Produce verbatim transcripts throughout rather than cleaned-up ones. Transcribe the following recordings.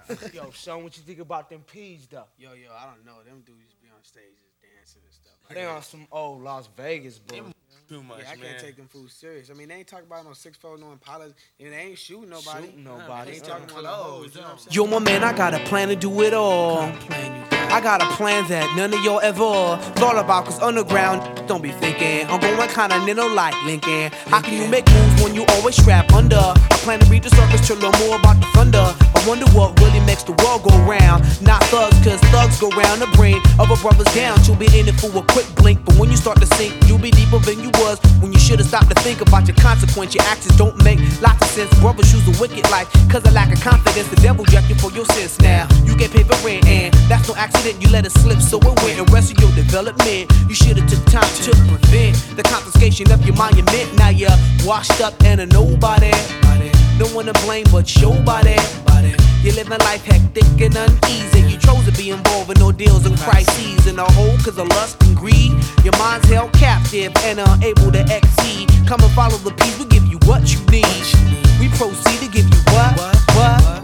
Yo, son, what you think about them P's though? Yo, yo, I don't know. Them dudes be on stage just dancing and stuff. I They on can't- some old Las Vegas They bull. too much, yeah, I man. can't take them fools serious. I mean, they ain't talking about no six fold, no Impalas. And they ain't shooting nobody. Shooting nobody. They ain't talking about no hoes. You know what I'm saying? Yo, my man, I got a plan to do it all. I got a plan that none of y'all ever thought about. Cause underground, don't be thinking I'm going continental like Lincoln. How can you make moves when you always strap under? I plan to read the surface to learn more about the thunder. I wonder what really makes the world go round. Not thugs, cause thugs go round the brain of a brother's down. You'll be in it for a quick blink, but when you start to sink, you'll be deeper than you was when you should've stopped to think about your consequence. Your actions don't make lots of sense. Brothers choose a wicked life cause of lack of confidence. The devil jack you for your sins now. You get paid for rent and that's no accident. You let it slip so it went and rest of your development. You should've took time to prevent the confiscation of your monument. Now you're washed up and a nobody. No one to blame but your body. You're living life hectic and uneasy. You chose to be involved in ordeals and crises in a hole cause of lust and greed. Your mind's held captive and unable to exceed. Come and follow the peace, we'll give you what you need. We proceed to give you what? What?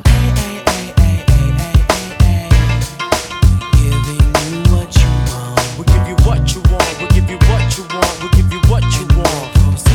We'll give you what you want, we'll give you what you want, we'll give you what you want.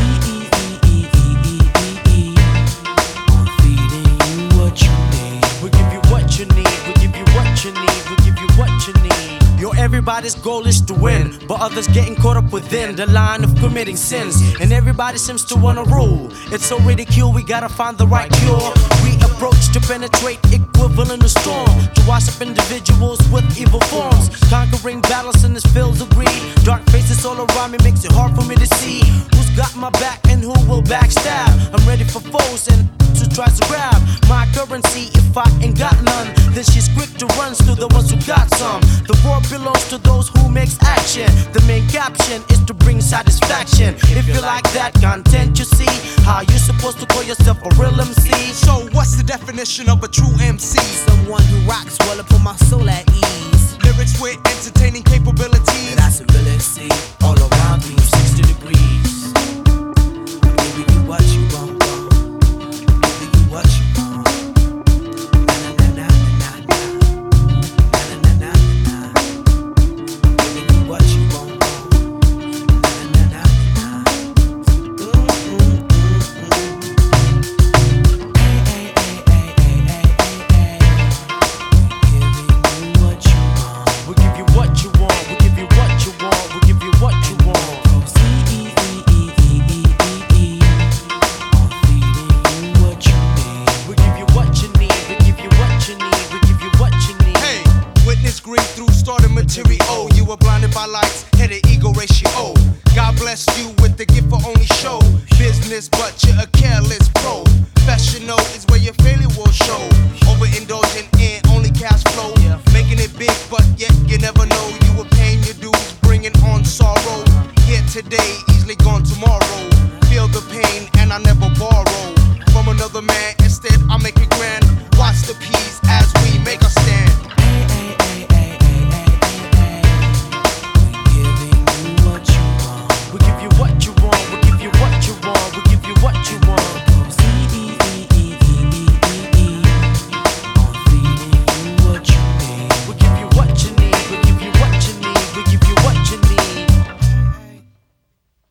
We'll give you what you need, we'll give you what you need, we'll give you what you need. Yo, everybody's goal is to win, but others getting caught up within the line of committing sins. And everybody seems to wanna rule. It's so ridicule, we gotta find the right cure. We approach to penetrate equivalent of storm, to wash up individuals with evil forms. Conquering battles in this fields of greed. Dark faces all around me makes it hard for me to see who's got my back and who will backstab. I'm ready for foes and who tries to grab my currency. If I ain't got none, then she's quick to run to the ones who got some. The war belongs to those who makes action. The main caption is to bring satisfaction. If you like that content, you see how you supposed to call yourself a real M C. So what's the definition of a true M C? Someone who rocks well and put my soul at ease. Lyrics with entertaining capabilities. That's ability all around me, sixty degrees. I'm giving you what you want, want. I'm giving you what you want. Na na na na na na na na na. I'm giving you what you want, want. Na na na na. Mm mm mm mm. Hey hey hey hey hey hey hey. Giving you what you want. We'll give you what you want, we'll give you what you want, we'll give you what you want. We'll give you what you need, we'll give you what you need, we'll give you what you need. Hey, witness green through starting material. You were blinded by lights, had an ego ratio. God bless you with the gift for only show business, but you're a